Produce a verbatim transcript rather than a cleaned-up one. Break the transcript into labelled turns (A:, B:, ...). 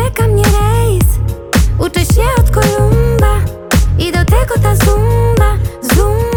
A: czeka mnie rejs. Uczę się od Kolumba i do tego ta zumba, zumba.